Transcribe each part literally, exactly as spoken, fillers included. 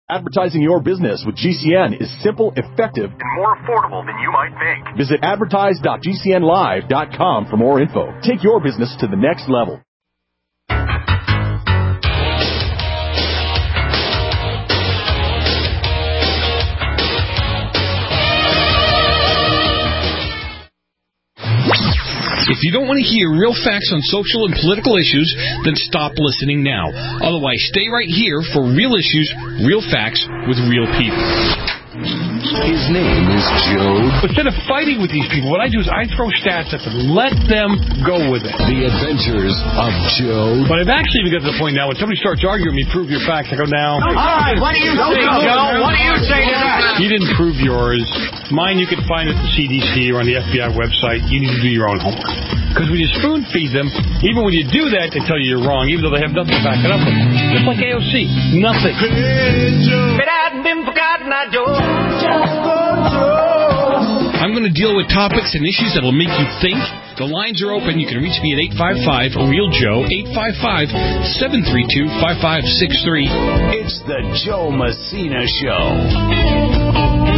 Advertising your business with G C N is simple, effective, and more affordable than you might think. Visit advertise dot g c n live dot com for more info. Take your business to the next level. If you don't want to hear real facts on social and political issues, then stop listening now. Otherwise, stay right here for real issues, real facts, with real people. His name is Joe. Instead of fighting with these people, what I do is I throw stats at them. Let them go with it. The Adventures of Joe. But I've actually got to the point now when somebody starts arguing with me, prove your facts, I go, now. All right, what do you say, Joe? What do you say to that? You didn't prove yours. Mine you can find at the C D C or on the F B I website. You need to do your own homework. Because when you spoon feed them, even when you do that, they tell you you're wrong, even though they have nothing to back it up with. Just like A O C. Nothing. It hadn't been forgotten, I Joe. I'm going to deal with topics and issues that will make you think. The lines are open. You can reach me at eight five five, real Joe, eight five five, seven three two, five five six three. It's the Joe Messina Show.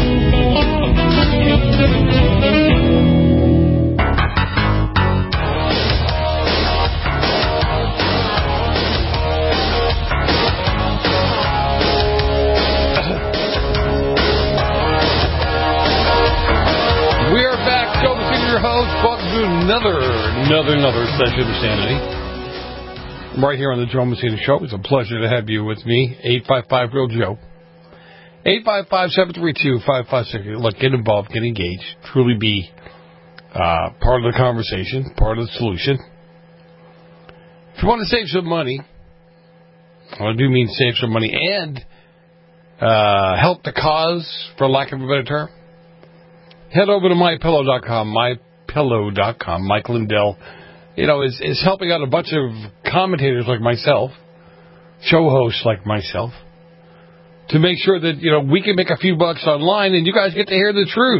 Another, another, another session of Sanity. Right here on the Joe Messina Show. It's a pleasure to have you with me. eight five five, real Joe. eight five five, seven three two, five five six three. Look, get involved, get engaged. Truly be uh, part of the conversation, part of the solution. If you want to save some money, well, I do mean save some money and uh, help the cause, for lack of a better term, head over to my pillow dot com, my pillow dot com. Mike Lindell, you know, is, is helping out a bunch of commentators like myself, show hosts like myself, to make sure that, you know, we can make a few bucks online and you guys get to hear the truth.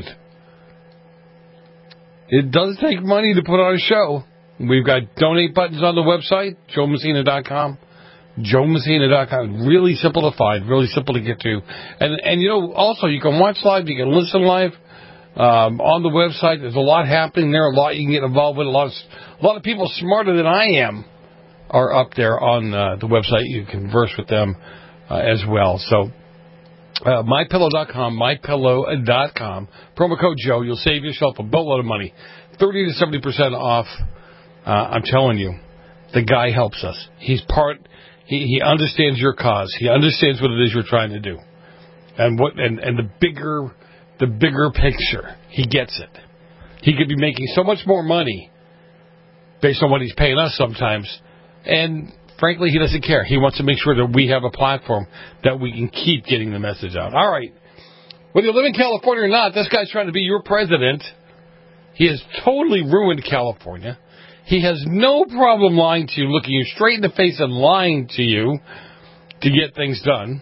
It does take money to put on a show. We've got donate buttons on the website, joe messina dot com. joe messina dot com. Really simplified, really simple to get to. And, and you know, also, you can watch live, you can listen live. Um, on the website, there's a lot happening there, a lot you can get involved with. A lot of, a lot of people smarter than I am are up there on uh, the website. You can converse with them uh, as well. So, uh, my pillow dot com, my pillow dot com, promo code Joe. You'll save yourself a boatload of money, thirty to seventy percent off. Uh, I'm telling you, the guy helps us. He's part. He, he understands your cause. He understands what it is you're trying to do, and what and, and the bigger. The bigger picture. He gets it. He could be making so much more money based on what he's paying us sometimes. And, frankly, he doesn't care. He wants to make sure that we have a platform that we can keep getting the message out. All right. Whether you live in California or not, this guy's trying to be your president. He has totally ruined California. He has no problem lying to you, looking you straight in the face and lying to you to get things done.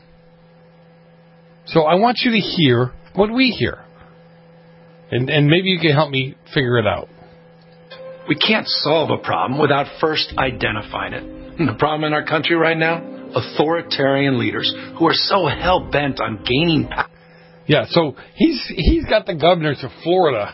So I want you to hear what we hear. And, and maybe you can help me figure it out. We can't solve a problem without first identifying it. And the problem in our country right now? Authoritarian leaders who are so hell-bent on gaining power. Yeah, so he's he's got the governors of Florida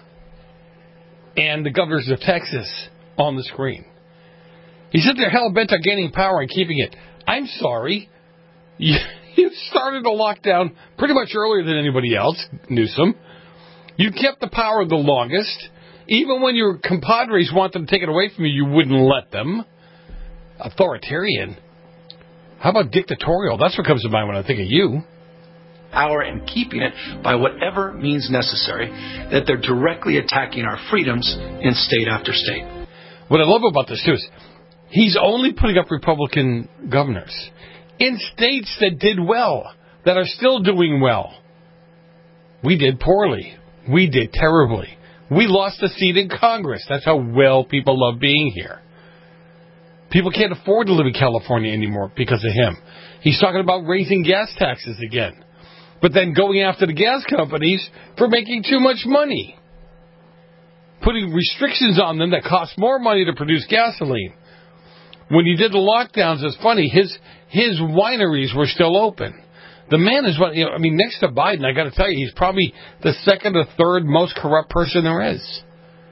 and the governors of Texas on the screen. He said they're hell-bent on gaining power and keeping it. I'm sorry. You, you started a lockdown pretty much earlier than anybody else, Newsom. You kept the power the longest. Even when your compadres want them to take it away from you, you wouldn't let them. Authoritarian. How about dictatorial? That's what comes to mind when I think of you. Power and keeping it by whatever means necessary, that they're directly attacking our freedoms in state after state. What I love about this, too, is he's only putting up Republican governors in states that did well, that are still doing well. We did poorly. We did terribly. We lost a seat in Congress. That's how well people love being here. People can't afford to live in California anymore because of him. He's talking about raising gas taxes again, but then going after the gas companies for making too much money, putting restrictions on them that cost more money to produce gasoline. When he did the lockdowns, it's funny, his his wineries were still open. The man is what, you know, I mean, next to Biden, I got to tell you, he's probably the second or third most corrupt person there is.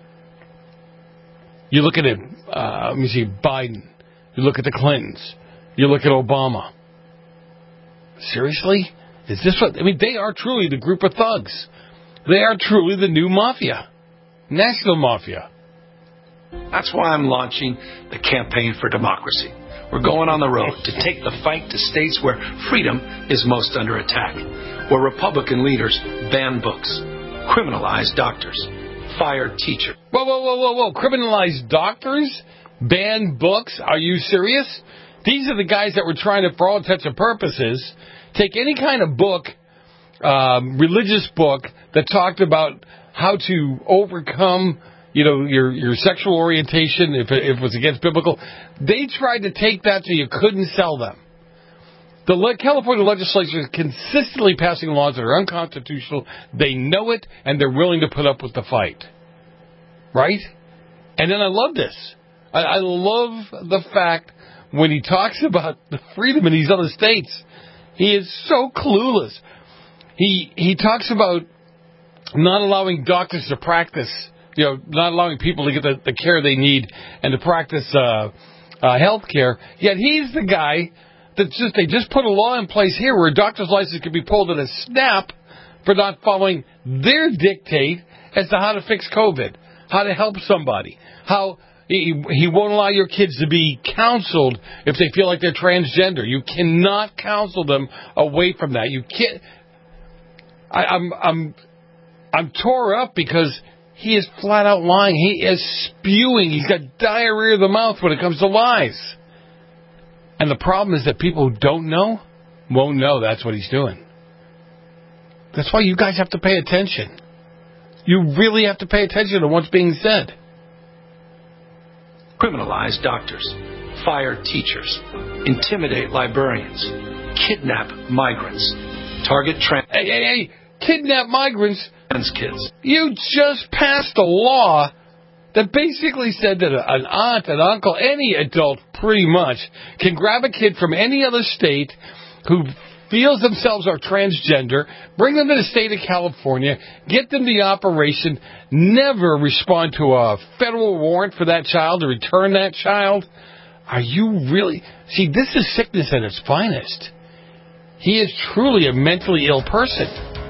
You look at him, uh, let me see, Biden. You look at the Clintons. You look at Obama. Seriously? Is this what, I mean, they are truly the group of thugs. They are truly the new mafia. National mafia. That's why I'm launching the Campaign for Democracy. We're going on the road to take the fight to states where freedom is most under attack, where Republican leaders ban books, criminalize doctors, fire teachers. Whoa, whoa, whoa, whoa, whoa. Criminalize doctors? Ban books? Are you serious? These are the guys that were trying to, for all intents and purposes, take any kind of book, um, religious book, that talked about how to overcome, you know, your your sexual orientation, if it, if it was against biblical. They tried to take that so you couldn't sell them. The le- California legislature is consistently passing laws that are unconstitutional. They know it, and they're willing to put up with the fight. Right? And then I love this. I, I love the fact when he talks about the freedom in these other states, he is so clueless. He he talks about not allowing doctors to practice, you know, not allowing people to get the, the care they need and to practice uh, uh, health care. Yet he's the guy that just, they just put a law in place here where a doctor's license can be pulled at a snap for not following their dictate as to how to fix COVID, how to help somebody, how he, he won't allow your kids to be counseled if they feel like they're transgender. You cannot counsel them away from that. You can't. I, I'm, I'm, I'm tore up because he is flat out lying. He is spewing. He's got diarrhea of the mouth when it comes to lies. And the problem is that people who don't know won't know that's what he's doing. That's why you guys have to pay attention. You really have to pay attention to what's being said. Criminalize doctors, fire teachers, intimidate librarians, kidnap migrants, target trans... Hey, hey, hey, kidnap migrants? Trans kids. You just passed a law that basically said that an aunt, an uncle, any adult pretty much can grab a kid from any other state who feels themselves are transgender, bring them to the state of California, get them the operation, never respond to a federal warrant for that child to return that child. Are you really... See, this is sickness at its finest. He is truly a mentally ill person.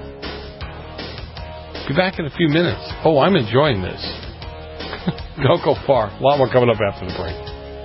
Be back in a few minutes. Oh, I'm enjoying this. Don't go far. A lot more coming up after the break.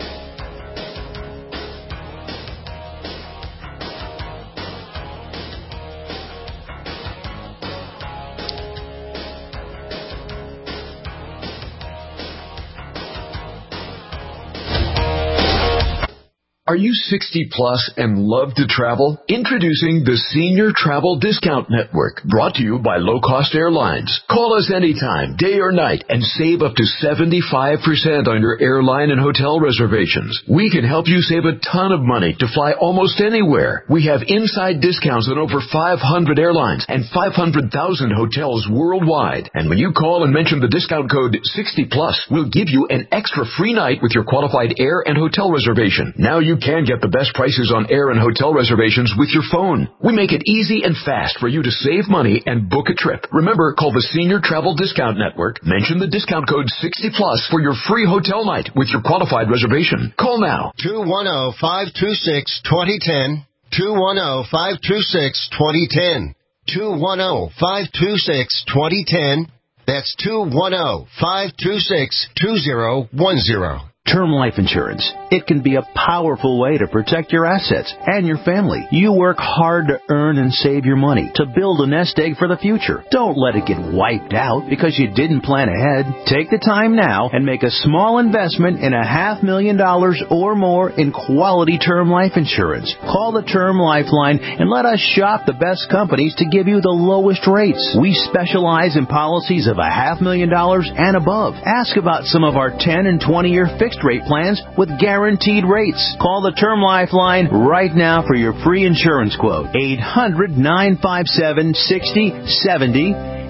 Are you sixty plus and love to travel? Introducing the Senior Travel Discount Network, brought to you by Low Cost Airlines. Call us anytime, day or night, and save up to seventy-five percent on your airline and hotel reservations. We can help you save a ton of money to fly almost anywhere. We have inside discounts on over five hundred airlines and five hundred thousand hotels worldwide. And when you call and mention the discount code sixty plus, we'll give you an extra free night with your qualified air and hotel reservation. Now you can get the best prices on air and hotel reservations with your phone. We make it easy and fast for you to save money and book a trip. Remember, call the Senior Travel Discount Network. Mention the discount code sixty plus for your free hotel night with your qualified reservation. Call now. two one zero, five two six, two zero one zero. two one zero, five two six, two zero one zero. two one zero, five two six, two zero one zero. That's two one zero, five two six, two zero one zero. Term life insurance. It can be a powerful way to protect your assets and your family. You work hard to earn and save your money to build a nest egg for the future. Don't let it get wiped out because you didn't plan ahead. Take the time now and make a small investment in a half million dollars or more in quality term life insurance. Call the Term Lifeline and let us shop the best companies to give you the lowest rates. We specialize in policies of a half million dollars and above. Ask about some of our ten and twenty year fixed rate plans with guaranteed rates. Call the Term Lifeline right now for your free insurance quote. eight hundred, nine five seven, six zero seven zero.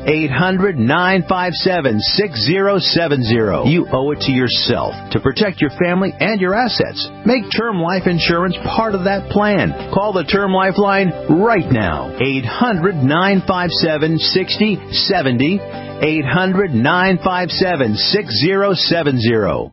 eight hundred, nine five seven, six zero seven zero. You owe it to yourself to protect your family and your assets. Make term life insurance part of that plan. Call the Term Life line right now. eight hundred, nine five seven, six zero seven zero. eight hundred, nine five seven, six zero seven zero.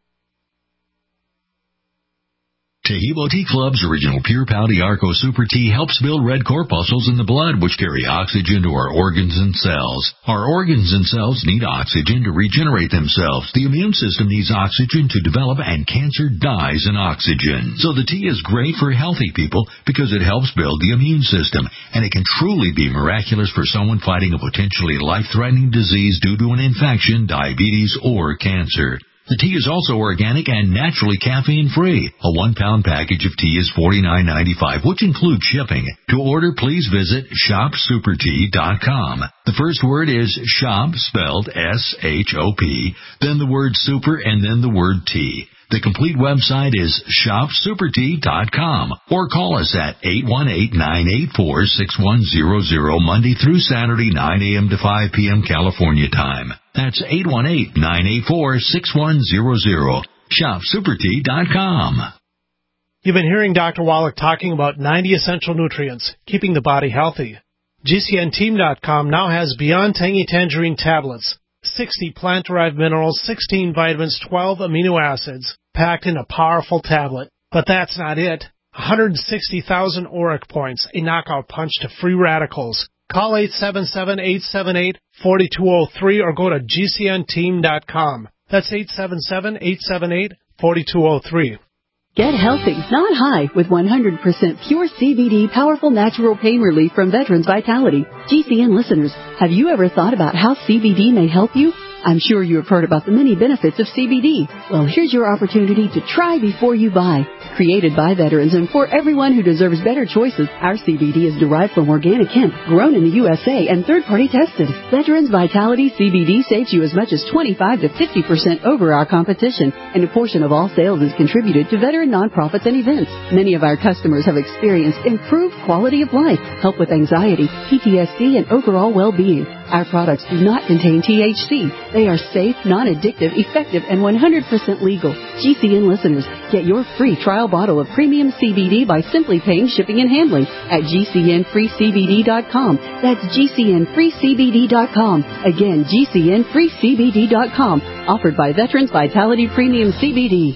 Taheebo Tea Club's original Pure Pouty Arco Super Tea helps build red corpuscles in the blood, which carry oxygen to our organs and cells. Our organs and cells need oxygen to regenerate themselves. The immune system needs oxygen to develop, and cancer dies in oxygen. So the tea is great for healthy people because it helps build the immune system, and it can truly be miraculous for someone fighting a potentially life-threatening disease due to an infection, diabetes, or cancer. The tea is also organic and naturally caffeine-free. A one-pound package of tea is forty-nine ninety-five, which includes shipping. To order, please visit shop super tea dot com. The first word is shop, spelled S H O P, then the word super, and then the word tea. The complete website is shop super tea dot com, or call us at eight one eight, nine eight four, six one zero zero Monday through Saturday, nine a.m. to five p.m. California time. That's eight one eight, nine eight four, six one zero zero. shop super tea dot com. You've been hearing Doctor Wallach talking about ninety essential nutrients, keeping the body healthy. G C N team dot com now has Beyond Tangy Tangerine tablets, sixty plant-derived minerals, sixteen vitamins, twelve amino acids, packed in a powerful tablet. But that's not it. one hundred sixty thousand auric points, a knockout punch to free radicals. Call eight seven seven, eight seven eight, four two zero three or go to G C N team dot com. That's eight seven seven, eight seven eight, four two zero three. Get healthy, not high, with one hundred percent pure C B D powerful natural pain relief from Veterans Vitality. G C N listeners, have you ever thought about how C B D may help you? I'm sure you have heard about the many benefits of C B D. Well, here's your opportunity to try before you buy. Created by veterans and for everyone who deserves better choices, our C B D is derived from organic hemp, grown in the U S A and third-party tested. Veterans Vitality C B D saves you as much as twenty-five to fifty percent over our competition, and a portion of all sales is contributed to veteran nonprofits and events. Many of our customers have experienced improved quality of life, help with anxiety, P T S D, and overall well-being. Our products do not contain T H C. They are safe, non-addictive, effective, and one hundred percent legal. G C N listeners, get your free trial bottle of premium C B D by simply paying shipping and handling at G C N free C B D dot com. That's G C N free C B D dot com. Again, G C N free C B D dot com. Offered by Veterans Vitality Premium C B D.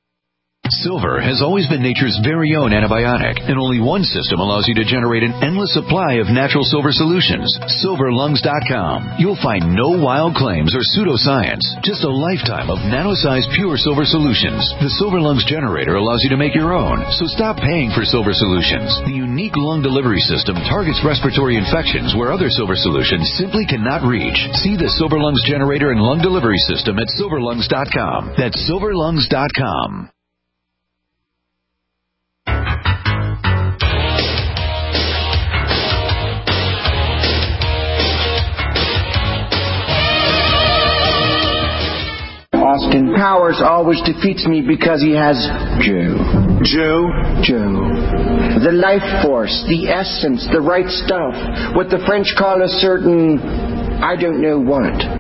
Silver has always been nature's very own antibiotic, and only one system allows you to generate an endless supply of natural silver solutions. silver lungs dot com. You'll find no wild claims or pseudoscience, just a lifetime of nano-sized pure silver solutions. The Silver Lungs generator allows you to make your own, so stop paying for silver solutions. The unique lung delivery system targets respiratory infections where other silver solutions simply cannot reach. See the Silver Lungs generator and lung delivery system at silver lungs dot com. That's silver lungs dot com. Austin Powers always defeats me because he has Joe. Joe? Joe. The life force, the essence, the right stuff. What the French call a certain, I don't know what.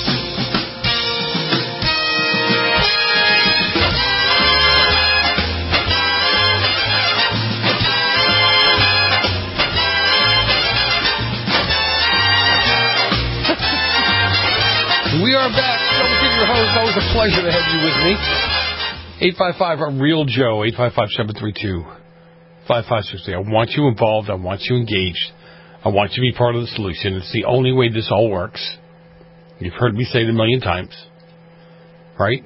We are back. Your host, always a pleasure to have you with me. eight five five, a real Joe, eight five five, seven three two, five five six three. I want you involved. I want you engaged. I want you to be part of the solution. It's the only way this all works. You've heard me say it a million times. Right?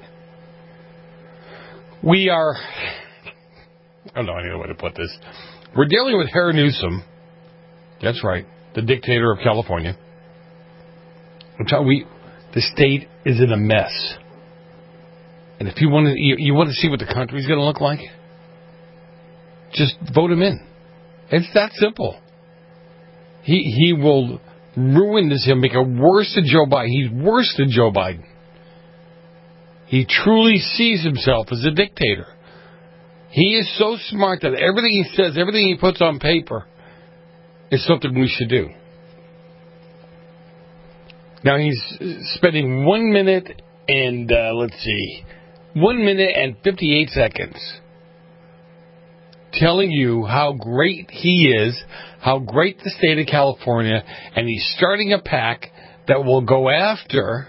We are... I don't know any other way to put this. We're dealing with Harry Newsom. That's right. The dictator of California. I'm telling we... The state is in a mess. And if you want to, you, you want to see what the country's going to look like, just vote him in. It's that simple. He he will ruin this. He'll make it worse than Joe Biden. He's worse than Joe Biden. He truly sees himself as a dictator. He is so smart that everything he says, everything he puts on paper, is something we should do. Now he's spending one minute and, uh, let's see, one minute and fifty-eight seconds telling you how great he is, how great the state of California, and he's starting a pack that will go after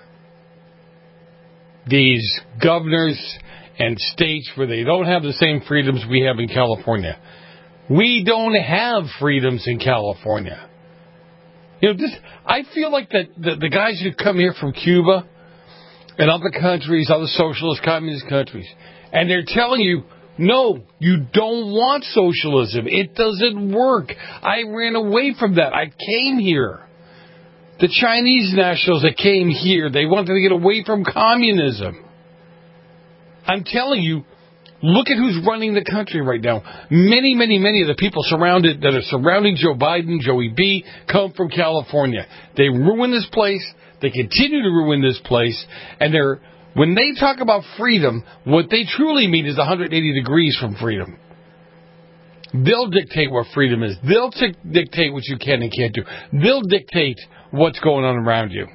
these governors and states where they don't have the same freedoms we have in California. We don't have freedoms in California. You know, this, I feel like that the, the guys who come here from Cuba and other countries, other socialist, communist countries, and they're telling you, no, you don't want socialism. It doesn't work. I ran away from that. I came here. The Chinese nationals that came here, they wanted to get away from communism. I'm telling you, look at who's running the country right now. Many, many, many of the people surrounded that are surrounding Joe Biden, Joey B, come from California. They ruin this place. They continue to ruin this place. And they're when they talk about freedom, what they truly mean is one hundred eighty degrees from freedom. They'll dictate what freedom is. They'll t- dictate what you can and can't do. They'll dictate what's going on around you.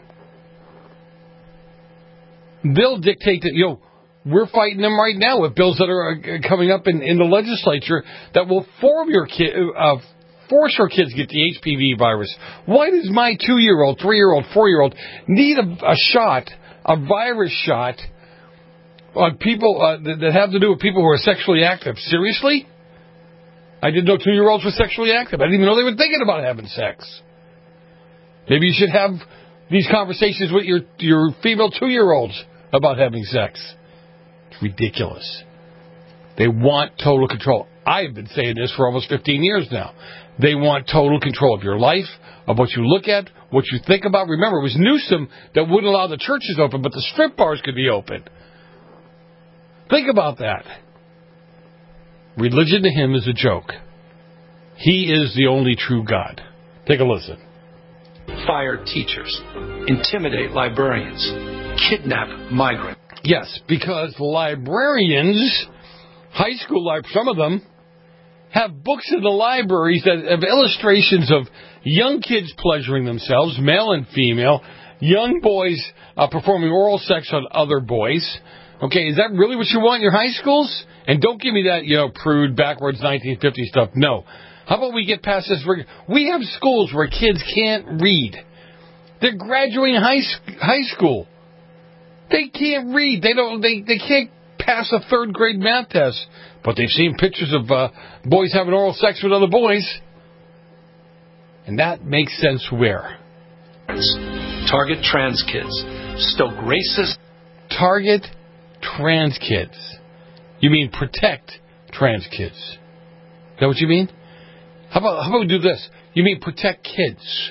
They'll dictate that, you know, we're fighting them right now with bills that are coming up in, in the legislature that will form your kid, uh, force your kids to get the H P V virus. Why does my two-year-old, three-year-old, four-year-old need a, a shot, a virus shot, on people uh, that, that have to do with people who are sexually active? Seriously? I didn't know two-year-olds were sexually active. I didn't even know they were thinking about having sex. Maybe you should have these conversations with your your female two-year-olds about having sex. It's ridiculous. They want total control. I've been saying this for almost fifteen years now. They want total control of your life, of what you look at, what you think about. Remember, it was Newsom that wouldn't allow the churches open, but the strip bars could be open. Think about that. Religion to him is a joke. He is the only true God. Take a listen. Fire teachers, intimidate librarians, kidnap migrants. Yes, because librarians, high school librarians, some of them, have books in the libraries that have illustrations of young kids pleasuring themselves, male and female, young boys uh, performing oral sex on other boys. Okay, is that really what you want in your high schools? And don't give me that, you know, prude, backwards nineteen fifties stuff. No. How about we get past this? We have schools where kids can't read. They're graduating high high school. They can't read. They don't. They, they can't pass a third grade math test. But they've seen pictures of uh, boys having oral sex with other boys. And that makes sense where? Target trans kids. Stoke racist. Target trans kids. You mean protect trans kids. Is that what you mean? How about how about we do this? You mean protect kids.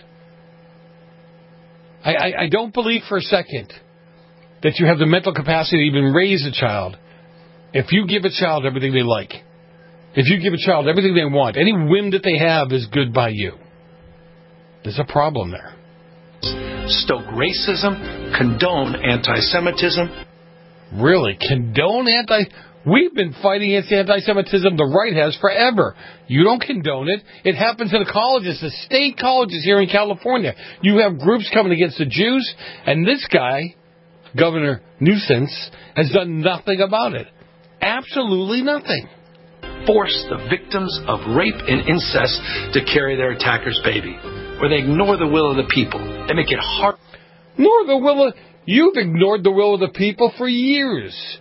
I, I, I don't believe for a second that you have the mental capacity to even raise a child if you give a child everything they like. If you give a child everything they want, any whim that they have is good by you. There's a problem there. Stoke racism, condone anti-Semitism. Really? Condone anti... We've been fighting against anti-Semitism, the right has, forever. You don't condone it. It happens in the colleges, the state colleges here in California. You have groups coming against the Jews, and this guy, Governor Newsom, has done nothing about it. Absolutely nothing. Force the victims of rape and incest to carry their attacker's baby, or they ignore the will of the people. They make it hard. Nor the will of... You've ignored the will of the people for years.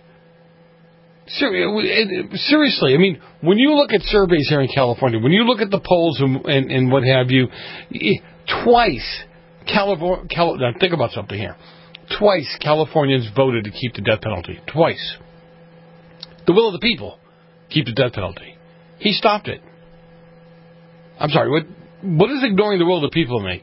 Seriously, I mean, when you look at surveys here in California, when you look at the polls and, and, and what have you, twice, California, Cal, now think about something here. Twice Californians voted to keep the death penalty. Twice. The will of the people, keep the death penalty. He stopped it. I'm sorry, what what does ignoring the will of the people mean?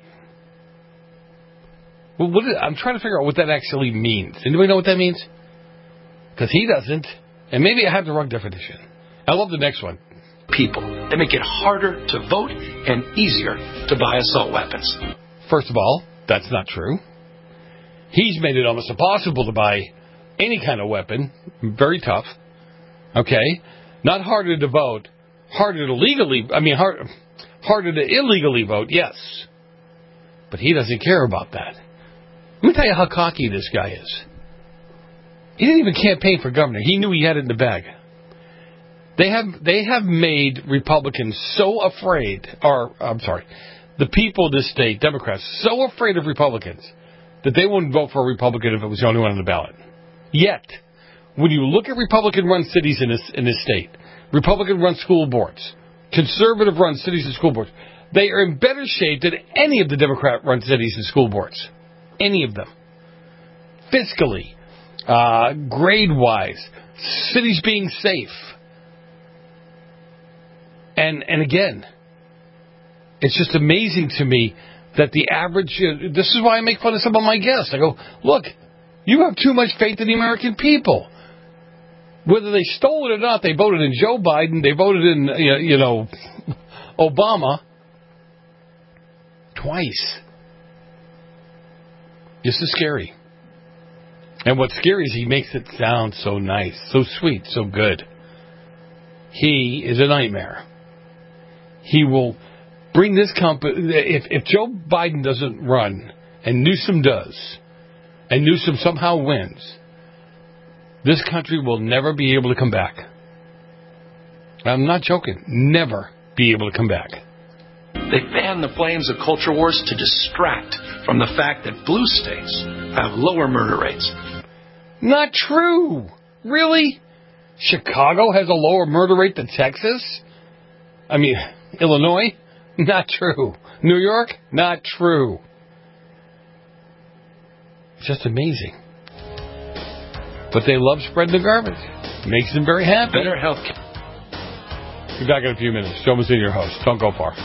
Well, what is, I'm trying to figure out what that actually means. Anybody know what that means? Because he doesn't. And maybe I have the wrong definition. I love the next one. People. They make it harder to vote and easier to buy assault weapons. First of all, that's not true. He's made it almost impossible to buy any kind of weapon. Very tough. Okay? Not harder to vote. Harder to legally... I mean, hard, harder to illegally vote, yes. But he doesn't care about that. Let me tell you how cocky this guy is. He didn't even campaign for governor. He knew he had it in the bag. They have they have made Republicans so afraid, or I'm sorry, the people of this state, Democrats, so afraid of Republicans that they wouldn't vote for a Republican if it was the only one on the ballot. Yet, when you look at Republican-run cities in this in this state, Republican-run school boards, conservative-run cities and school boards, they are in better shape than any of the Democrat-run cities and school boards. Any of them. Fiscally, uh, grade-wise, cities being safe. And and again, it's just amazing to me that the average, uh, this is why I make fun of some of my guests. I go, look, you have too much faith in the American people. Whether they stole it or not, they voted in Joe Biden, they voted in, you know, Obama twice. This is scary. And what's scary is he makes it sound so nice, so sweet, so good. He is a nightmare. He will bring this company, if, if Joe Biden doesn't run, and Newsom does, and Newsom somehow wins, this country will never be able to come back. I'm not joking. Never be able to come back. They fan the flames of culture wars to distract from the fact that blue states have lower murder rates. Not true. Really? Chicago has a lower murder rate than Texas? I mean, Illinois? Not true. New York? Not true. It's just amazing. But they love spreading the garbage. Makes them very happy. Better health care. Be back in a few minutes. Joe Massini, your host. Don't go far.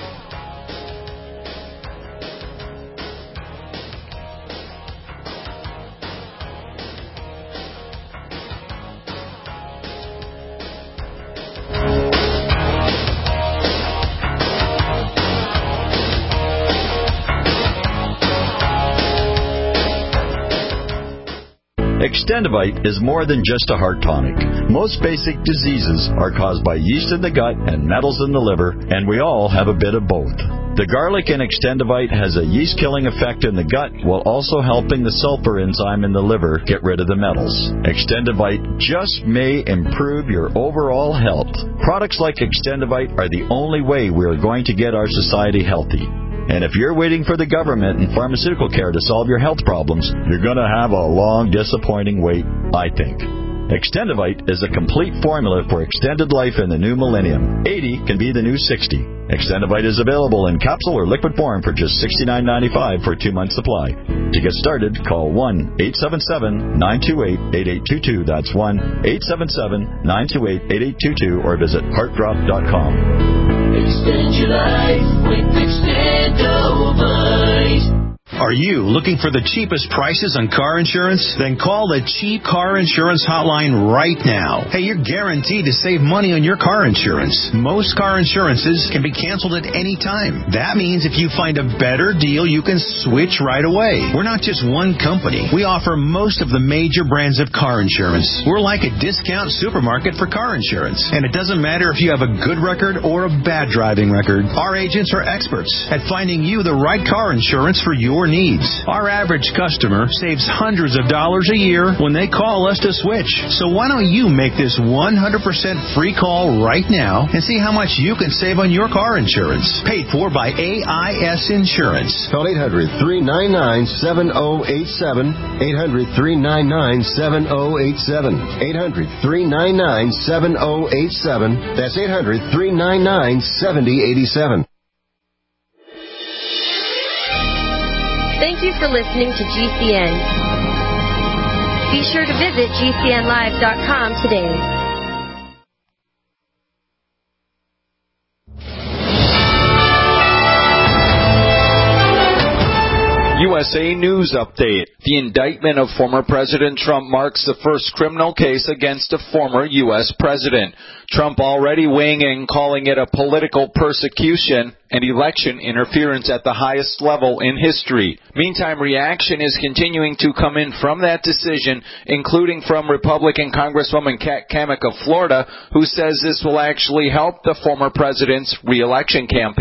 Extendivite is more than just a heart tonic. Most basic diseases are caused by yeast in the gut and metals in the liver, and we all have a bit of both. The garlic in Extendivite has a yeast-killing effect in the gut while also helping the sulfur enzyme in the liver get rid of the metals. Extendivite just may improve your overall health. Products like Extendivite are the only way we are going to get our society healthy. And if you're waiting for the government and pharmaceutical care to solve your health problems, you're going to have a long, disappointing wait, I think. Extendivite is a complete formula for extended life in the new millennium. eighty can be the new sixty. Extendivite is available in capsule or liquid form for just sixty-nine ninety-five for a two-month supply. To get started, call one eight seven seven, nine two eight, eight eight two two. That's one eight seven seven, nine two eight, eight eight two two or visit heart drop dot com. Extend your life with Extendivite. Are you looking for the cheapest prices on car insurance? Then call the Cheap Car Insurance Hotline right now. Hey, you're guaranteed to save money on your car insurance. Most car insurances can be canceled at any time. That means if you find a better deal, you can switch right away. We're not just one company. We offer most of the major brands of car insurance. We're like a discount supermarket for car insurance. And it doesn't matter if you have a good record or a bad driving record. Our agents are experts at finding you the right car insurance for your needs. Our average customer saves hundreds of dollars a year when they call us to switch. So why don't you make this one hundred percent free call right now and see how much you can save on your car insurance. Paid for by A I S Insurance. Call eight hundred, three nine nine, seven oh eight seven. eight hundred, three nine nine, seven oh eight seven. eight hundred, three nine nine, seven oh eight seven. That's eight hundred, three nine nine, seven oh eight seven. Thank you for listening to G C N. Be sure to visit G C N live dot com today. U S A News Update. The indictment of former President Trump marks the first criminal case against a former U S president. Trump already weighing in, calling it a political persecution and election interference at the highest level in history. Meantime, reaction is continuing to come in from that decision, including from Republican Congresswoman Kat Cammack of Florida, who says this will actually help the former president's re-election campaign.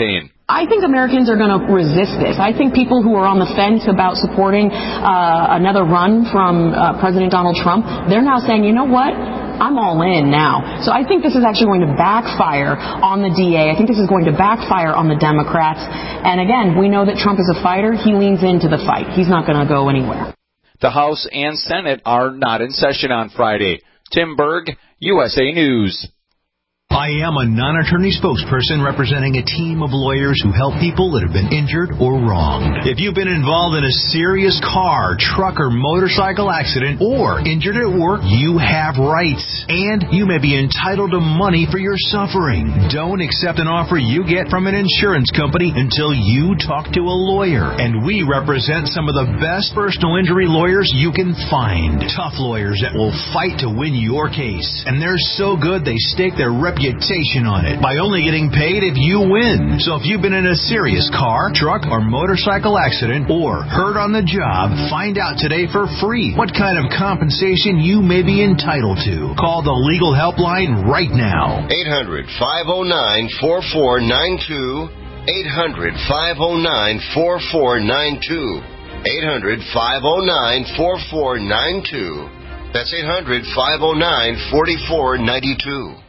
I think Americans are going to resist this. I think people who are on the fence about supporting uh, another run from uh, President Donald Trump, they're now saying, you know what? I'm all in now. So I think this is actually going to backfire on the D A. I think this is going to backfire on the Democrats. And again, we know that Trump is a fighter. He leans into the fight. He's not going to go anywhere. The House and Senate are not in session on Friday. Tim Berg, U S A News. I am a non-attorney spokesperson representing a team of lawyers who help people that have been injured or wronged. If you've been involved in a serious car, truck, or motorcycle accident or injured at work, you have rights. And you may be entitled to money for your suffering. Don't accept an offer you get from an insurance company until you talk to a lawyer. And we represent some of the best personal injury lawyers you can find. Tough lawyers that will fight to win your case. And they're so good they stake their reputation on it by only getting paid if you win. So if you've been in a serious car, truck, or motorcycle accident or hurt on the job, find out today for free what kind of compensation you may be entitled to. Call the legal helpline right now. eight hundred, five oh nine, four four nine two. eight hundred, five oh nine, four four nine two. eight hundred, five oh nine, four four nine two. That's eight hundred, five oh nine, four four nine two.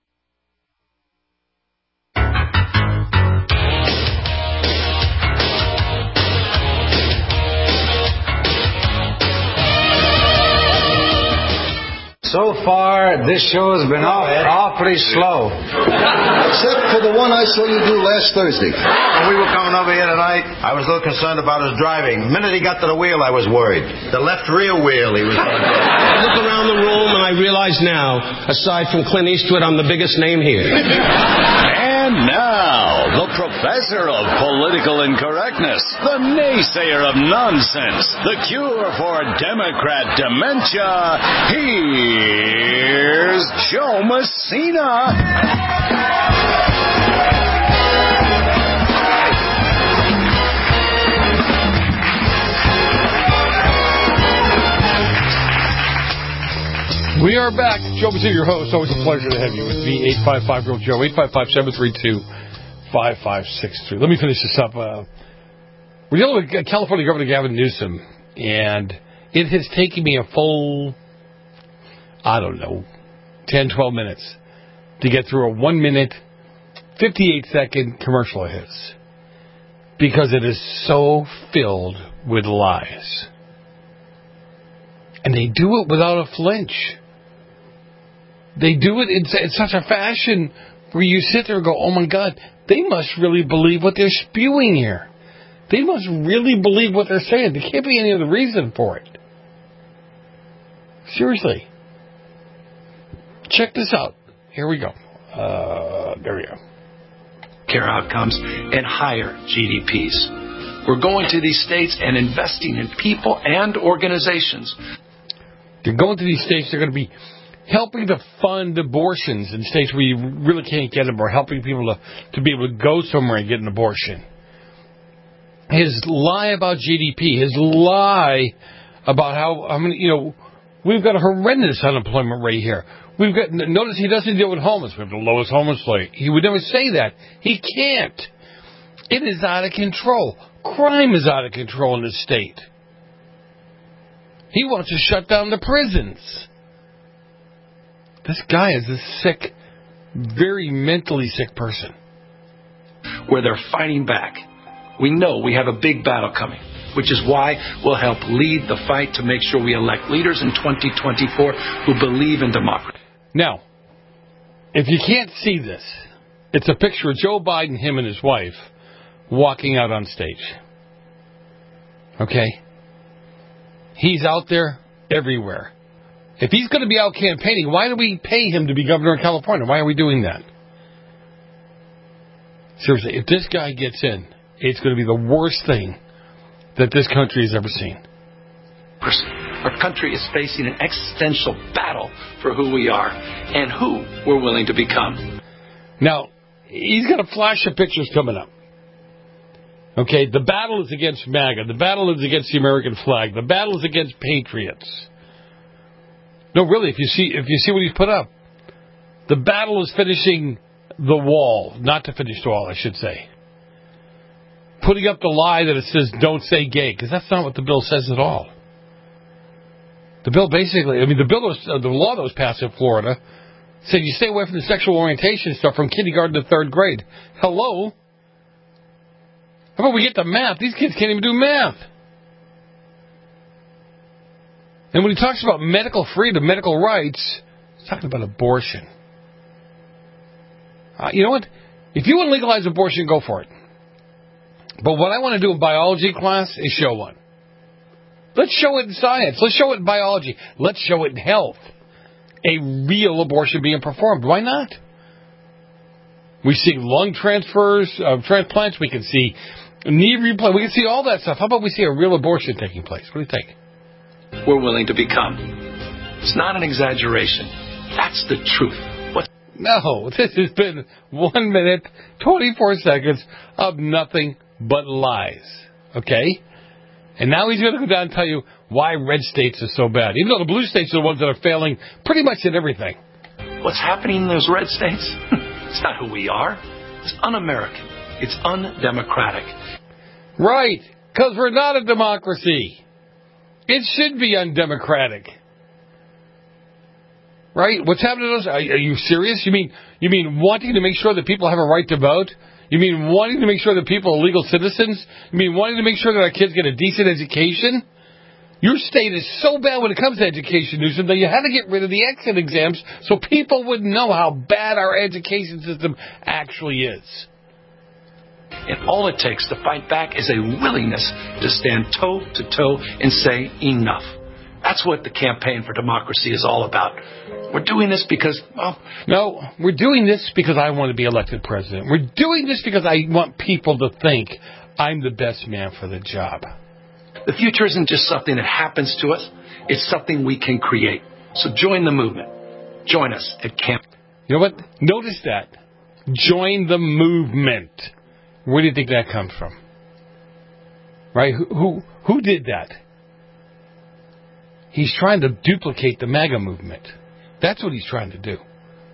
So far, this show has been off, awfully slow. Except for the one I saw you do last Thursday. When we were coming over here tonight, I was a little concerned about his driving. The minute he got to the wheel, I was worried. The left rear wheel, he was going to I look around the room and I realize now, aside from Clint Eastwood, I'm the biggest name here. And now, the professor of political incorrectness, the naysayer of nonsense, the cure for Democrat dementia, here's Joe Messina. We are back. Joe Messina, your host. Always a pleasure to have you with me. eight five five, real Joe, eight five five, seven three two, five five six three. Let me finish this up. Uh, we're dealing with California Governor Gavin Newsom, and it has taken me a full, I don't know, ten, twelve minutes to get through a one minute, fifty-eight second commercial of his, because it is so filled with lies. And they do it without a flinch. They do it in, in such a fashion where you sit there and go, oh my God, they must really believe what they're spewing here. They must really believe what they're saying. There can't be any other reason for it. Seriously. Check this out. Here we go. Uh, there we go. Care outcomes and higher G D Ps. We're going to these states and investing in people and organizations. They're going to these states, they're going to be helping to fund abortions in states where you really can't get them, or helping people to, to be able to go somewhere and get an abortion. His lie about G D P, his lie about how, I mean, you know, we've got a horrendous unemployment rate here. We've got, notice he doesn't deal with homeless. We have the lowest homeless rate. He would never say that. He can't. It is out of control. Crime is out of control in this state. He wants to shut down the prisons. This guy is a sick, very mentally sick person. Where they're fighting back. We know we have a big battle coming, which is why we'll help lead the fight to make sure we elect leaders in twenty twenty-four who believe in democracy. Now, if you can't see this, it's a picture of Joe Biden, him and his wife, walking out on stage. Okay? He's out there everywhere. If he's going to be out campaigning, why do we pay him to be governor of California? Why are we doing that? Seriously, if this guy gets in, it's going to be the worst thing that this country has ever seen. Our country is facing an existential battle for who we are and who we're willing to become. Now, he's got a flash of pictures coming up. Okay, the battle is against MAGA. The battle is against the American flag. The battle is against patriots. No, really, if you see if you see what he's put up, the battle is finishing the wall. Not to finish the wall, I should say. putting up the lie that it says don't say gay, because that's not what the bill says at all. The bill basically, I mean, the bill, was, uh, the law that was passed in Florida said you stay away from the sexual orientation stuff from kindergarten to third grade. Hello? How about we get to math? These kids can't even do math. And when he talks about medical freedom, medical rights, he's talking about abortion. Uh, you know what? If you want to legalize abortion, go for it. But what I want to do in biology class is show one. Let's show it in science. Let's show it in biology. Let's show it in health. A real abortion being performed. Why not? We see lung transfers, uh, transplants. We can see knee replacement. We can see all that stuff. How about we see a real abortion taking place? What do you think? We're willing to become. It's not an exaggeration. That's the truth. What? No, this has been one minute, twenty-four seconds of nothing but lies. Okay? And now he's going to go down and tell you why red states are so bad, even though the blue states are the ones that are failing pretty much in everything. What's happening in those red states? It's not who we are. It's un-American. It's undemocratic. Right, because we're not a democracy. It should be undemocratic. Right? What's happening to us? Are, are you serious? You mean you mean wanting to make sure that people have a right to vote? You mean wanting to make sure that people are legal citizens? You mean wanting to make sure that our kids get a decent education? Your state is so bad when it comes to education, Newsom, that you had to get rid of the exit exams so people would know how bad our education system actually is. And all it takes to fight back is a willingness to stand toe-to-toe and say enough. That's what the campaign for democracy is all about. We're doing this because, well... No, we're doing this because I want to be elected president. We're doing this because I want people to think I'm the best man for the job. The future isn't just something that happens to us. It's something we can create. So join the movement. Join us at Camp... You know what? Notice that. Join the movement. Where do you think that comes from? Right? Who, who, who did that? He's trying to duplicate the MAGA movement. That's what he's trying to do.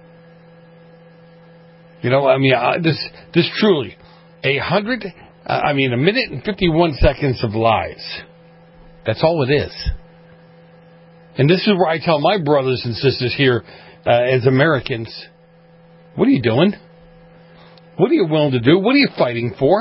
You know, I mean, uh, this this truly, a hundred, uh, I mean, a minute and fifty-one seconds of lies. That's all it is. And this is where I tell my brothers and sisters here, uh, as Americans, what are you doing? What are you willing to do? What are you fighting for?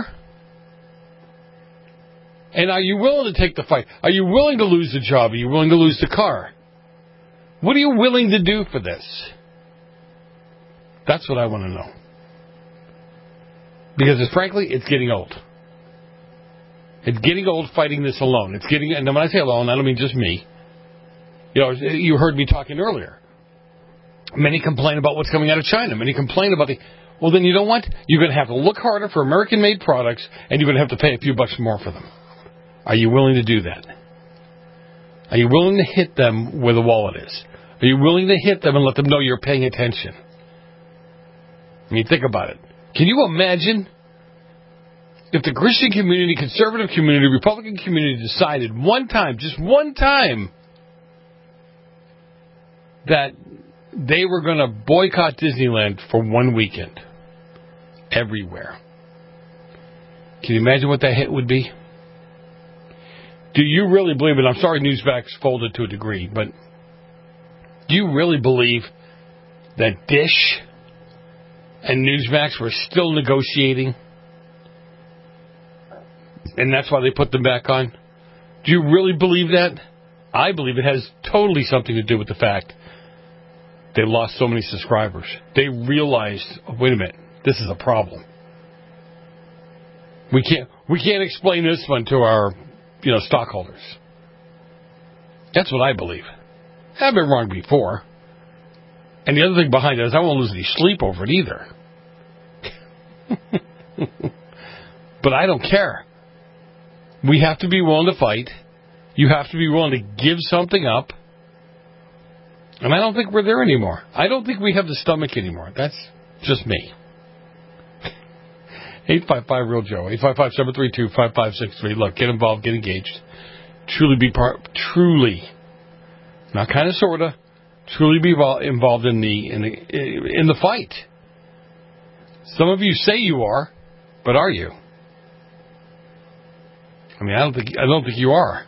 And are you willing to take the fight? Are you willing to lose the job? Are you willing to lose the car? What are you willing to do for this? That's what I want to know. Because, it's, frankly, it's getting old. It's getting old fighting this alone. It's getting, and when I say alone, I don't mean just me. You know, you heard me talking earlier. Many complain about what's coming out of China. Many complain about the... Well, then you know what? You're going to have to look harder for American-made products, and you're going to have to pay a few bucks more for them. Are you willing to do that? Are you willing to hit them where the wallet is? Are you willing to hit them and let them know you're paying attention? I mean, think about it. Can you imagine if the Christian community, conservative community, Republican community decided one time, just one time, that they were going to boycott Disneyland for one weekend everywhere? Can you imagine what that hit would be? Do you really believe it? I'm sorry Newsmax folded to a degree, but do you really believe that Dish and Newsmax were still negotiating? And that's why they put them back on? Do you really believe that? I believe it has totally something to do with the fact they lost so many subscribers. They realized, oh, wait a minute, this is a problem. We can't we can't explain this one to our, you know, stockholders. That's what I believe. I've been wrong before. And the other thing behind it is I won't lose any sleep over it either. But I don't care. We have to be willing to fight. You have to be willing to give something up. And I don't think we're there anymore. I don't think we have the stomach anymore. That's just me. eight five five real Joe. eight five five, seven three two, five five six three. Look, get involved, get engaged. Truly be part, truly, not kind of, sort of, truly be involved in the, in the, in the fight. Some of you say you are, but are you? I mean, I don't think I don't think you are.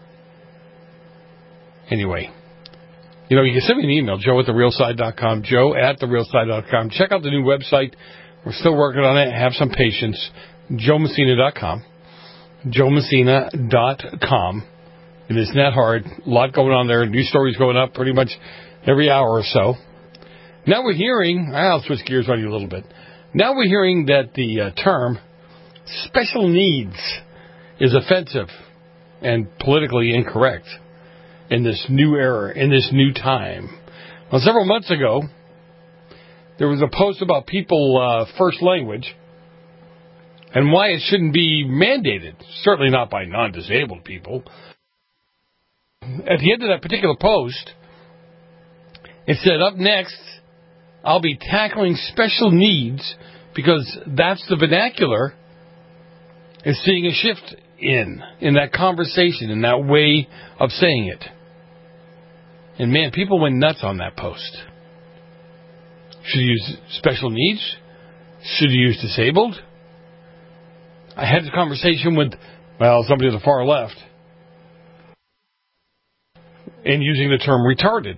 Anyway, you know, you can send me an email, joe at the real side dot com, joe at the real side dot com. Check out the new website. We're still working on it. Have some patience. joe messina dot com. joe messina dot com. It isn't that hard. A lot going on there. New stories going up pretty much every hour or so. Now we're hearing, I'll switch gears on you a little bit. Now we're hearing that the uh, term special needs is offensive and politically incorrect in this new era, in this new time. Well, several months ago, there was a post about people uh, first language and why it shouldn't be mandated, certainly not by non-disabled people. At the end of that particular post, it said, up next, I'll be tackling special needs because that's the vernacular is seeing a shift in, in that conversation, in that way of saying it. And man, people went nuts on that post. Should you use special needs? Should you use disabled? I had a conversation with, well, somebody on the far left, and using the term retarded.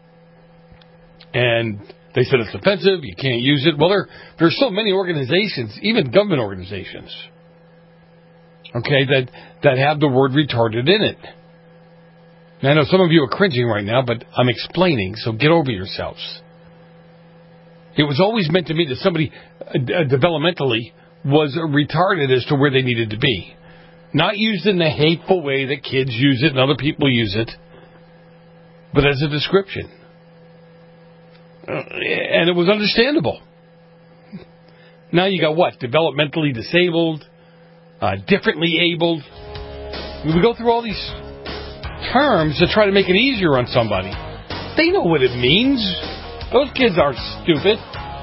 And they said it's offensive, you can't use it. Well, there there's so many organizations, even government organizations, okay, that, that have the word retarded in it. Now, I know some of you are cringing right now, but I'm explaining, so get over yourselves. It was always meant to me that somebody uh, developmentally was retarded as to where they needed to be. Not used in the hateful way that kids use it and other people use it, but as a description. Uh, and it was understandable. Now you got what? Developmentally disabled, uh, differently abled. We go through all these terms to try to make it easier on somebody. They know what it means. Those kids aren't stupid.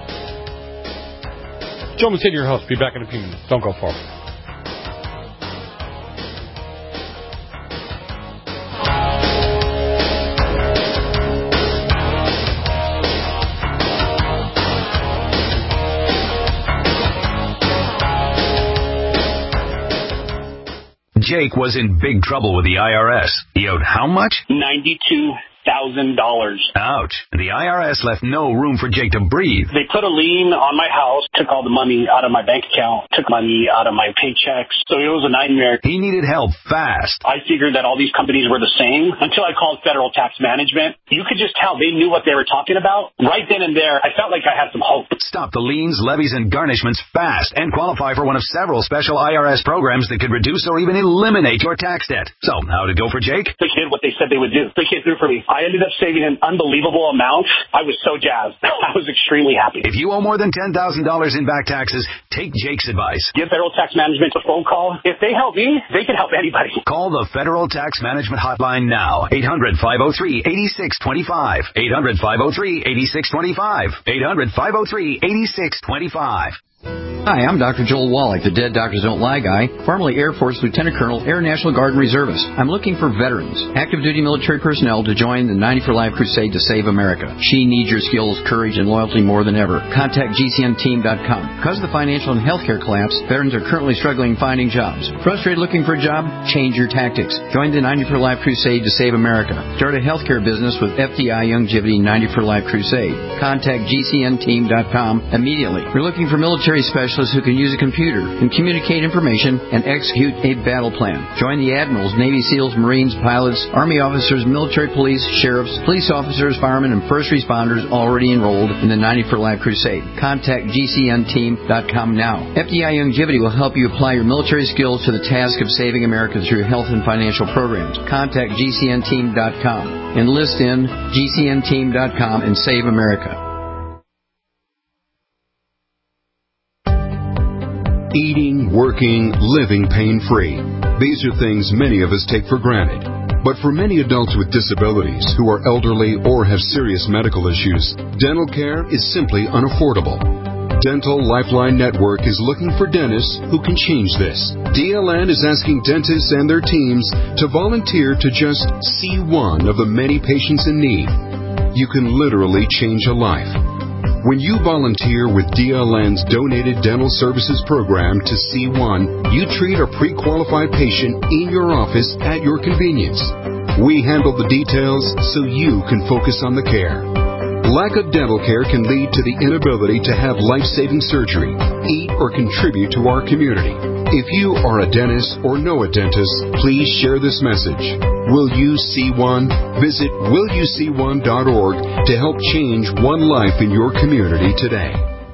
Joe Messina, your host. Be back in a few minutes. Don't go far. Jake was in big trouble with the I R S. He owed how much? ninety-two thousand dollars. Ouch. The I R S left no room for Jake to breathe. They put a lien on my house, took all the money out of my bank account, took money out of my paychecks. So it was a nightmare. He needed help fast. I figured that all these companies were the same until I called Federal Tax Management. You could just tell they knew what they were talking about. Right then and there, I felt like I had some hope. Stop the liens, levies, and garnishments fast and qualify for one of several special I R S programs that could reduce or even eliminate your tax debt. So, how'd it go for Jake? They did what they said they would do. They came through for me. I ended up saving an unbelievable amount. I was so jazzed. I was extremely happy. If you owe more than ten thousand dollars in back taxes, take Jake's advice. Give Federal Tax Management a phone call. If they help me, they can help anybody. Call the Federal Tax Management Hotline now. eight hundred, five oh three, eight six two five. eight hundred, five oh three, eight six two five. eight hundred, five oh three, eight six two five. Hi, I'm Doctor Joel Wallach, the Dead Doctors Don't Lie guy, formerly Air Force Lieutenant Colonel, Air National Guard and Reservist. I'm looking for veterans, active duty military personnel to join the ninety for Life crusade to save America. She needs your skills, courage, and loyalty more than ever. Contact G C N team dot com. Because of the financial and healthcare collapse, veterans are currently struggling finding jobs. Frustrated looking for a job? Change your tactics. Join the ninety for Life crusade to save America. Start a healthcare business with F D I Longevity ninety for Life crusade. Contact G C N team dot com immediately. We're looking for military specialists who can use a computer and communicate information and execute a battle plan. Join the admirals, Navy SEALs, Marines, pilots, Army officers, military police, sheriffs, police officers, firemen, and first responders already enrolled in the ninety for Life crusade. Contact G C N team dot com now. F D I Longevity will help you apply your military skills to the task of saving America through health and financial programs. Contact G C N team dot com. Enlist in G C N team dot com and save America. Eating, working, living pain-free. These are things many of us take for granted. But for many adults with disabilities who are elderly or have serious medical issues, dental care is simply unaffordable. Dental Lifeline Network is looking for dentists who can change this. D L N is asking dentists and their teams to volunteer to just see one of the many patients in need. You can literally change a life. When you volunteer with D L N's Donated Dental Services Program to C one, you treat a pre-qualified patient in your office at your convenience. We handle the details so you can focus on the care. Lack of dental care can lead to the inability to have life-saving surgery, eat, or contribute to our community. If you are a dentist or know a dentist, please share this message. Will you see one? Visit will you see one dot org to help change one life in your community today.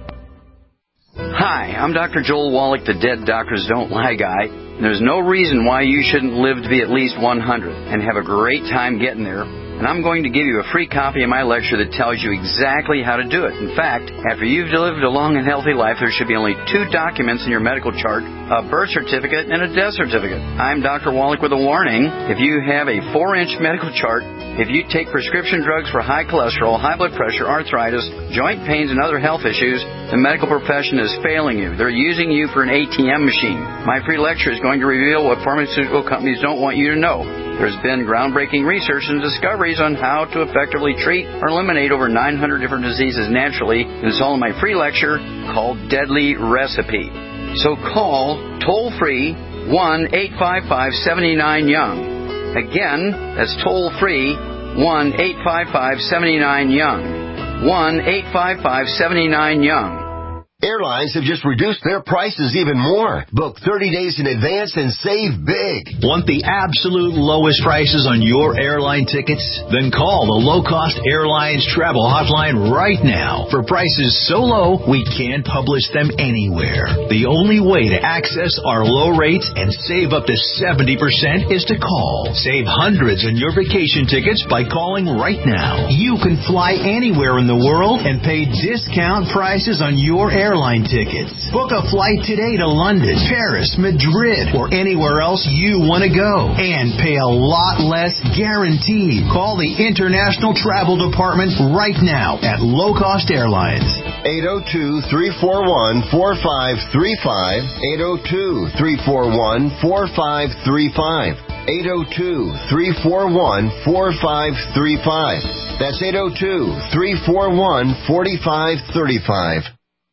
Hi, I'm Doctor Joel Wallach, the Dead Doctors Don't Lie guy. There's no reason why you shouldn't live to be at least one hundred and have a great time getting there. And I'm going to give you a free copy of my lecture that tells you exactly how to do it. In fact, after you've lived a long and healthy life, there should be only two documents in your medical chart, a birth certificate and a death certificate. I'm Doctor Wallach with a warning. If you have a four-inch medical chart, if you take prescription drugs for high cholesterol, high blood pressure, arthritis, joint pains, and other health issues, the medical profession is failing you. They're using you for an A T M machine. My free lecture is going to reveal what pharmaceutical companies don't want you to know. There's been groundbreaking research and discoveries on how to effectively treat or eliminate over nine hundred different diseases naturally. And it's all in my free lecture called Deadly Recipe. So call toll-free one eight five five, seven nine, young. Again, that's toll-free one eight five five, seven nine, young. one eight five five, seven nine, young. Airlines have just reduced their prices even more. Book thirty days in advance and save big. Want the absolute lowest prices on your airline tickets? Then call the Low Cost Airlines Travel Hotline right now. For prices so low, we can't publish them anywhere. The only way to access our low rates and save up to seventy percent is to call. Save hundreds on your vacation tickets by calling right now. You can fly anywhere in the world and pay discount prices on your airline airline tickets. Book a flight today to London, Paris, Madrid, or anywhere else you want to go. And pay a lot less guaranteed. Call the International Travel Department right now at Low Cost Airlines. eight oh two, three four one, four five three five. eight oh two, three four one, four five three five. eight oh two, three four one, four five three five. That's eight oh two, three four one, four five three five.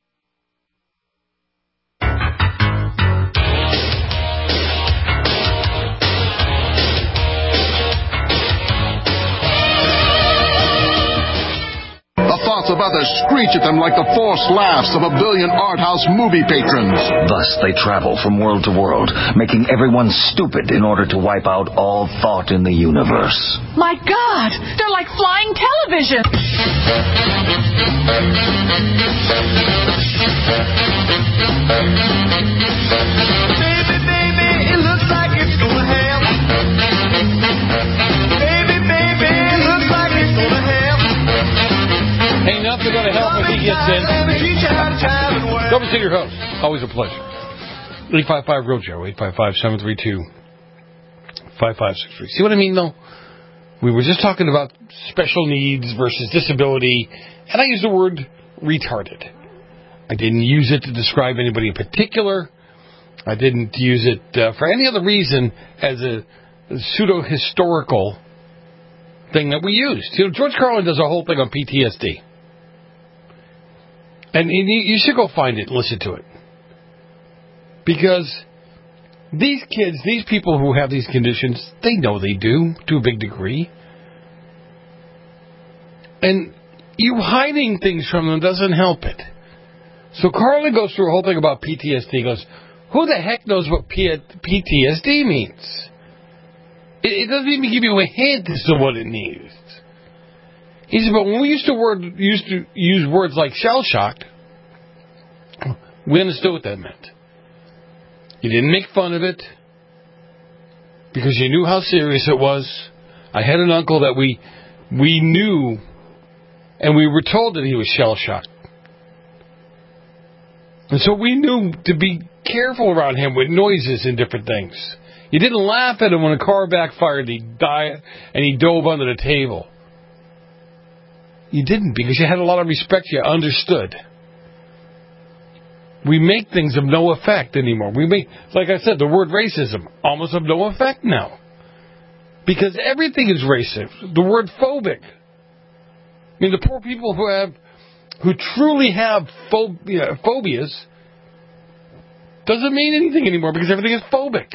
Thoughts of others screech at them like the forced laughs of a billion art house movie patrons. Thus they travel from world to world, making everyone stupid in order to wipe out all thought in the universe. My God, they're like flying television. Baby, baby, it looks like it's gonna happen. Baby, baby, it looks like it's gonna happen. Ain't nothing going to help when he gets in. Come and see your host. Always a pleasure. eight five five, R O J O, eight five five, seven three two, five five six three. See what I mean, though? We were just talking about special needs versus disability, and I used the word retarded. I didn't use it to describe anybody in particular. I didn't use it uh, for any other reason as a, a pseudo-historical thing that we used. You know, George Carlin does a whole thing on P T S D. And you, you should go find it and listen to it. Because these kids, these people who have these conditions, they know they do, to a big degree. And you hiding things from them doesn't help it. So Carlin goes through a whole thing about P T S D. He goes, who the heck knows what P T S D means? It, it doesn't even give you a hint as to what it means. He said, but when we used to, word, used to use words like shell-shocked, we understood what that meant. You didn't make fun of it because you knew how serious it was. I had an uncle that we we knew, and we were told that he was shell-shocked. And so we knew to be careful around him with noises and different things. You didn't laugh at him when a car backfired and he died and he dove under the table. You didn't, because you had a lot of respect. You understood. We make things of no effect anymore. We make, like I said, the word racism almost of no effect now. Because everything is racist. The word phobic. I mean, the poor people who have who truly have phobia, phobias doesn't mean anything anymore because everything is phobic.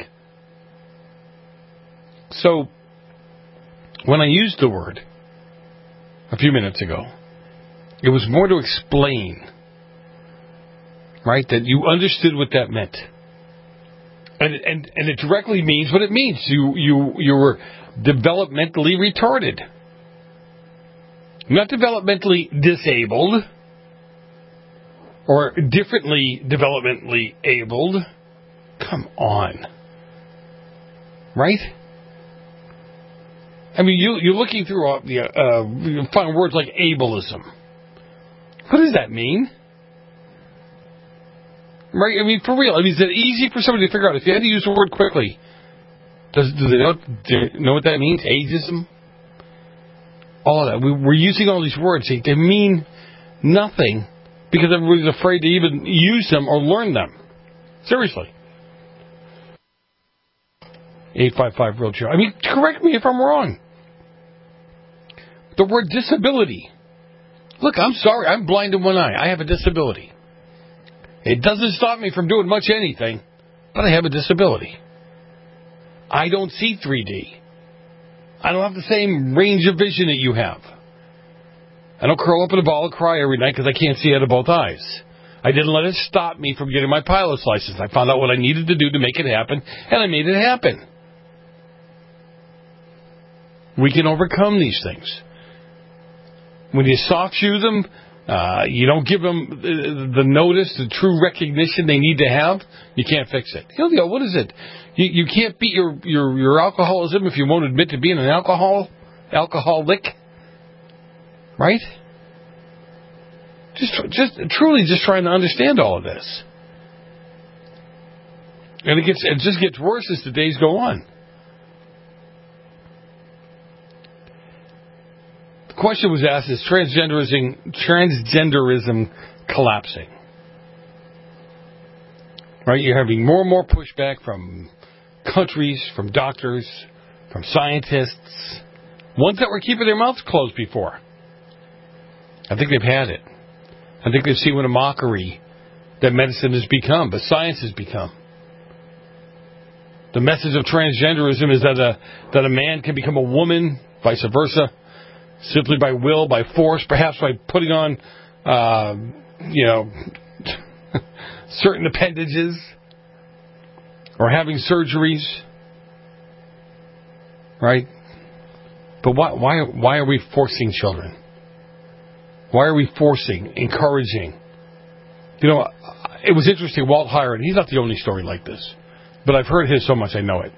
So, when I used the word a few minutes ago, it was more to explain, right, that you understood what that meant. And, and, and it directly means what it means. You, you, you were developmentally retarded. Not developmentally disabled or differently developmentally abled. Come on. Right? I mean, you, you're looking through, uh, uh, you find words like ableism. What does that mean? Right? I mean, for real. I mean, is it easy for somebody to figure out? If you had to use the word quickly, does do they know, do they know what that means? Ageism? All of that. We, we're using all these words. They, they mean nothing because everybody's afraid to even use them or learn them. Seriously. eight five five real Joe. I mean, correct me if I'm wrong. The word disability. Look, I'm sorry. I'm blind in one eye. I have a disability. It doesn't stop me from doing much anything, but I have a disability. I don't see three D. I don't have the same range of vision that you have. I don't curl up in a ball and cry every night because I can't see out of both eyes. I didn't let it stop me from getting my pilot's license. I found out what I needed to do to make it happen, and I made it happen. We can overcome these things. When you soft shoe them, uh, you don't give them the, the notice, the true recognition they need to have, you can't fix it. You know, what is it? You, you can't beat your, your, your alcoholism if you won't admit to being an alcohol, alcoholic. Right? Just, just truly just trying to understand all of this. And it gets, it just gets worse as the days go on. The question was asked, is transgenderism, transgenderism collapsing? Right? You're having more and more pushback from countries, from doctors, from scientists, ones that were keeping their mouths closed before. I think they've had it. I think they've seen what a mockery that medicine has become, but science has become. The message of transgenderism is that a that a man can become a woman, vice versa, simply by will, by force, perhaps by putting on, uh, you know, certain appendages or having surgeries, right? But why why why are we forcing children? Why are we forcing, encouraging? You know, it was interesting, Walt Hiron, he's not the only story like this, but I've heard his so much I know it.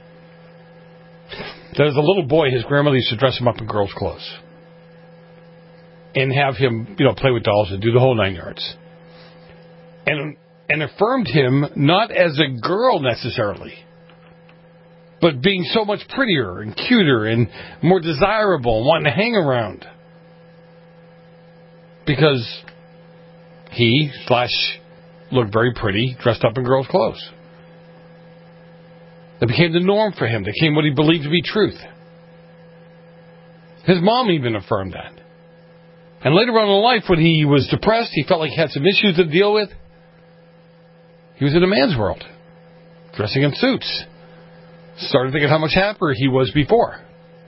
That as a little boy, his grandmother used to dress him up in girls' clothes and have him, you know, play with dolls and do the whole nine yards. And, and affirmed him not as a girl necessarily, but being so much prettier and cuter and more desirable and wanting to hang around. Because he, slash, looked very pretty, dressed up in girls' clothes. It became the norm for him. It became what he believed to be truth. His mom even affirmed that. And later on in life, when he was depressed, he felt like he had some issues to deal with, he was in a man's world, dressing in suits. Started thinking how much happier he was before.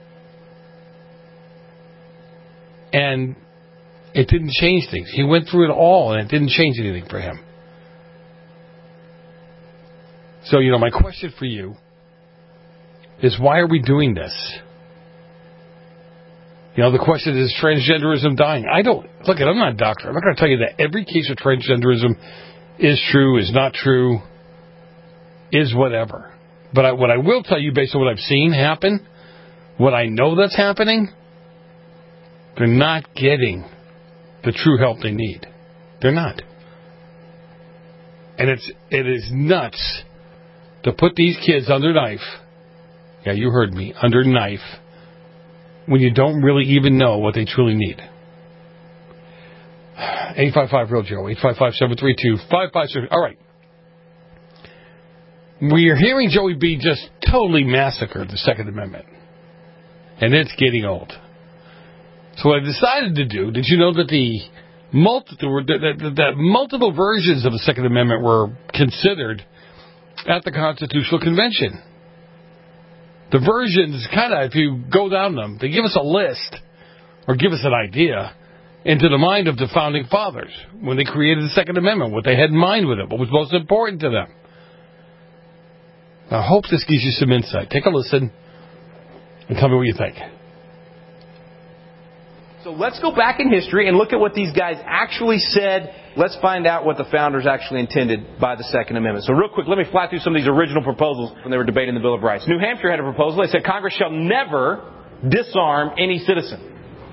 And it didn't change things. He went through it all, and it didn't change anything for him. So, you know, my question for you is, why are we doing this? You know, the question is, transgenderism dying? I don't, look, I'm not a doctor. I'm not going to tell you that every case of transgenderism is true, is not true, is whatever. But I, what I will tell you, based on what I've seen happen, what I know that's happening, they're not getting the true help they need. They're not. And it's it is nuts to put these kids under knife. Yeah, you heard me, under knife, when you don't really even know what they truly need. eight five five real Joe, eight five five, seven three two, five five seven. All right. We are hearing Joey B just totally massacre the Second Amendment. And it's getting old. So what I decided to do, did you know that the multiple, that, that, that multiple versions of the Second Amendment were considered at the Constitutional Convention. The versions, kind of, if you go down them, they give us a list or give us an idea into the mind of the Founding Fathers when they created the Second Amendment, what they had in mind with it, what was most important to them. I hope this gives you some insight. Take a listen and tell me what you think. So let's go back in history and look at what these guys actually said. Let's find out what the founders actually intended by the Second Amendment. So real quick, let me fly through some of these original proposals when they were debating the Bill of Rights. New Hampshire had a proposal. They said Congress shall never disarm any citizen.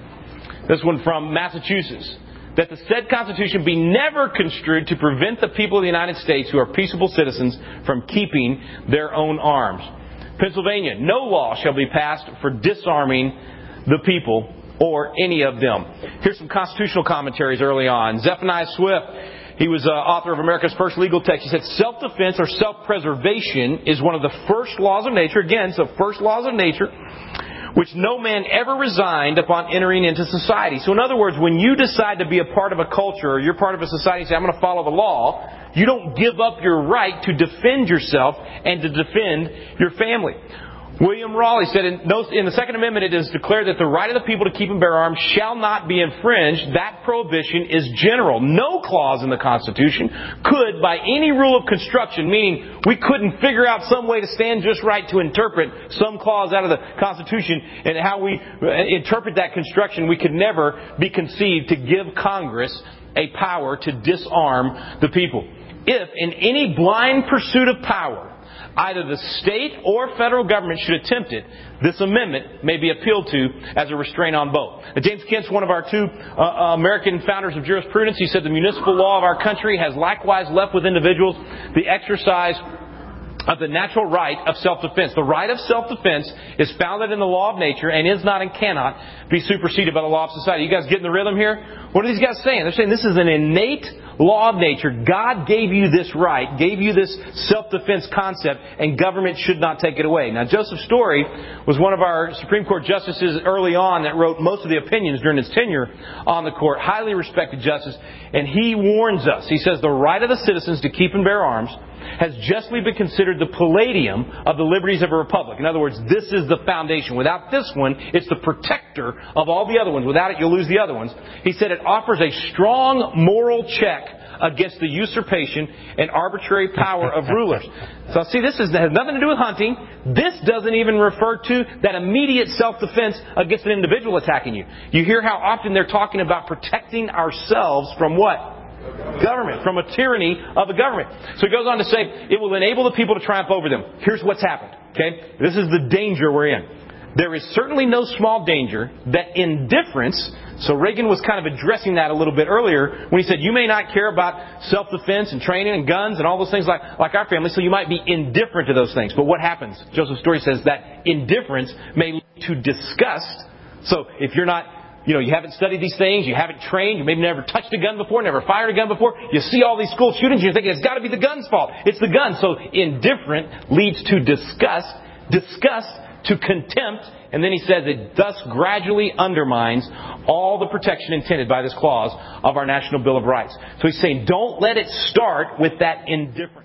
This one from Massachusetts. That the said Constitution be never construed to prevent the people of the United States who are peaceable citizens from keeping their own arms. Pennsylvania, no law shall be passed for disarming the people or any of them. Here's some constitutional commentaries early on. Zephaniah Swift, he was uh, author of America's first legal text. He said, self-defense or self-preservation is one of the first laws of nature. Again, so first laws of nature, which no man ever resigned upon entering into society. So in other words, when you decide to be a part of a culture or you're part of a society and say, I'm going to follow the law, you don't give up your right to defend yourself and to defend your family. William Raleigh said in, in the Second Amendment it is declared that the right of the people to keep and bear arms shall not be infringed. That prohibition is general. No clause in the Constitution could, by any rule of construction, meaning we couldn't figure out some way to stand just right to interpret some clause out of the Constitution and how we interpret that construction, we could never be conceived to give Congress a power to disarm the people. If, in any blind pursuit of power, either the state or federal government should attempt it, this amendment may be appealed to as a restraint on both. Now, James Kent's one of our two uh, uh, American founders of jurisprudence. He said the municipal law of our country has likewise left with individuals the exercise of the natural right of self-defense. The right of self-defense is founded in the law of nature and is not and cannot be superseded by the law of society. You guys getting the rhythm here? What are these guys saying? They're saying this is an innate law of nature. God gave you this right, gave you this self-defense concept, and government should not take it away. Now, Joseph Story was one of our Supreme Court justices early on that wrote most of the opinions during his tenure on the court. Highly respected justice. And he warns us. He says the right of the citizens to keep and bear arms has justly been considered the palladium of the liberties of a republic. In other words, this is the foundation. Without this one, it's the protector of all the other ones. Without it, you'll lose the other ones. He said it offers a strong moral check against the usurpation and arbitrary power of rulers. So see, this is, has nothing to do with hunting. This doesn't even refer to that immediate self-defense against an individual attacking you. You hear how often they're talking about protecting ourselves from what? Government, from a tyranny of the government. So he goes on to say, it will enable the people to triumph over them. Here's what's happened. Okay? This is the danger we're in. There is certainly no small danger that indifference, so Reagan was kind of addressing that a little bit earlier when he said, you may not care about self-defense and training and guns and all those things like, like our family, so you might be indifferent to those things. But what happens? Joseph Story says that indifference may lead to disgust. So if you're not, you know, you haven't studied these things, you haven't trained, you maybe never touched a gun before, never fired a gun before, you see all these school shootings, you're thinking it's got to be the gun's fault. It's the gun. So indifferent leads to disgust, disgust to contempt, and then he says it thus gradually undermines all the protection intended by this clause of our National Bill of Rights. So he's saying don't let it start with that indifference.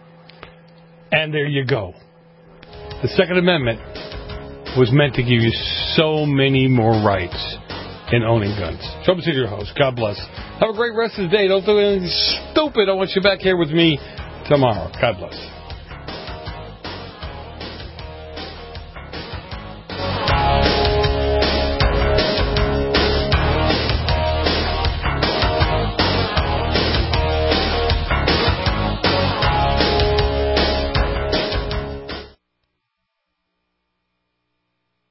And there you go. The Second Amendment was meant to give you so many more rights in owning guns. Joe Messina, your host. God bless. Have a great rest of the day. Don't do anything stupid. I want you back here with me tomorrow. God bless.